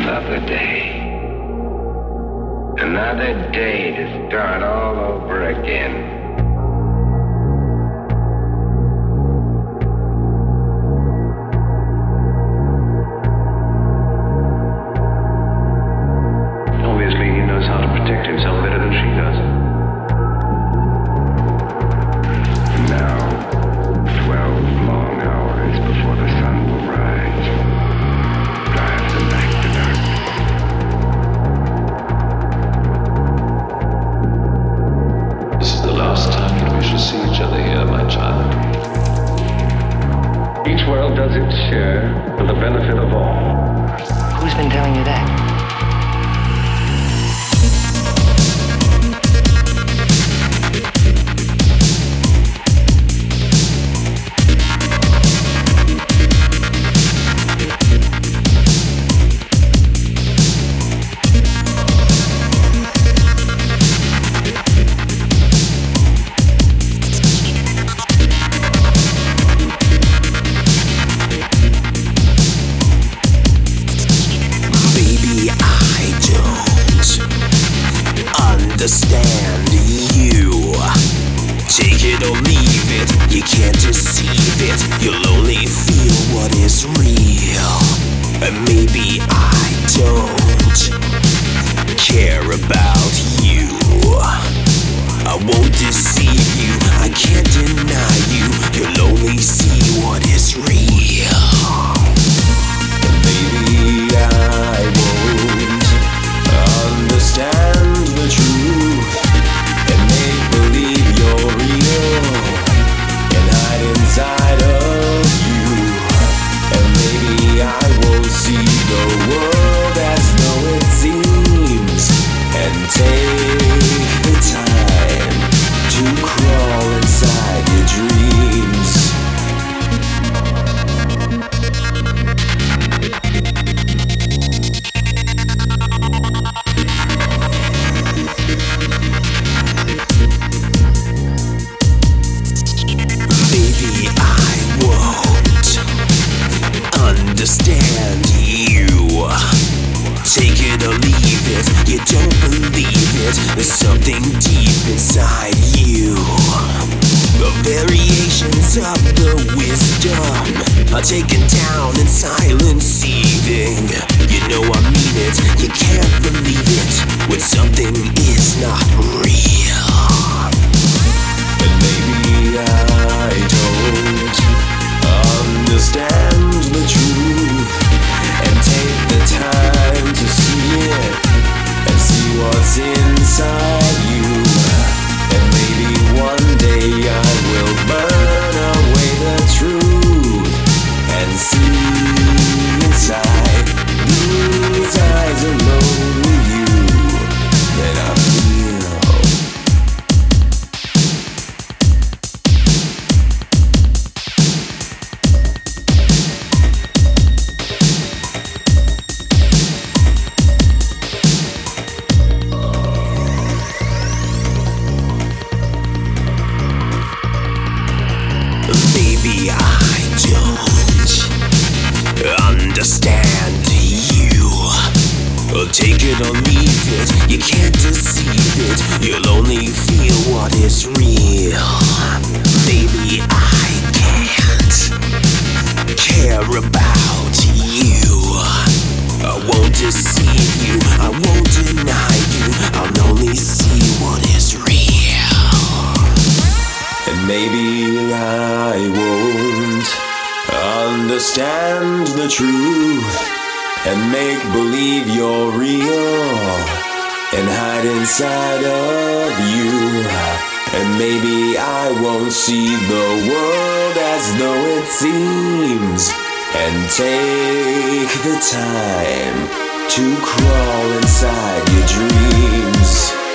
another day. Another day to start all over again. Obviously, he knows how to protect himself better than she does. Now, 12 long hours before the sun will rise, drive them back to darkness. This is the last time that we shall see each other here, my child. Each world does its share for the benefit of all. Who's been telling you that? Understand you. Take it or leave it, you can't deceive it. You'll only feel what is real. And maybe I don't care about you. I won't deceive you, I can't deny you. You'll only see what is real. And maybe I won't understand the truth and make believe you're real and hide inside of you. And maybe I won't see the world as though it seems and take the time to crawl inside your dreams. Maybe I won't understand you. Take it or leave it, you don't believe it. There's something deep inside you. The variations of the wisdom are taken down in silent seething. You know I mean it, you can't believe it when something is not real. And maybe I don't understand the truth and take the time to see it and see what's inside you. And maybe one day I will burn away the truth and see inside these eyes alone with you that I feel. Maybe I don't understand you. Take it or leave it, you can't deceive it. You'll only feel what is real. Maybe I can't care about you. I won't deceive you, I won't deny you. I'll only see what is real. And maybe I won't understand the truth and make believe you're real and hide inside of you. And maybe I won't see the world as though it seems and take the time to crawl inside your dreams.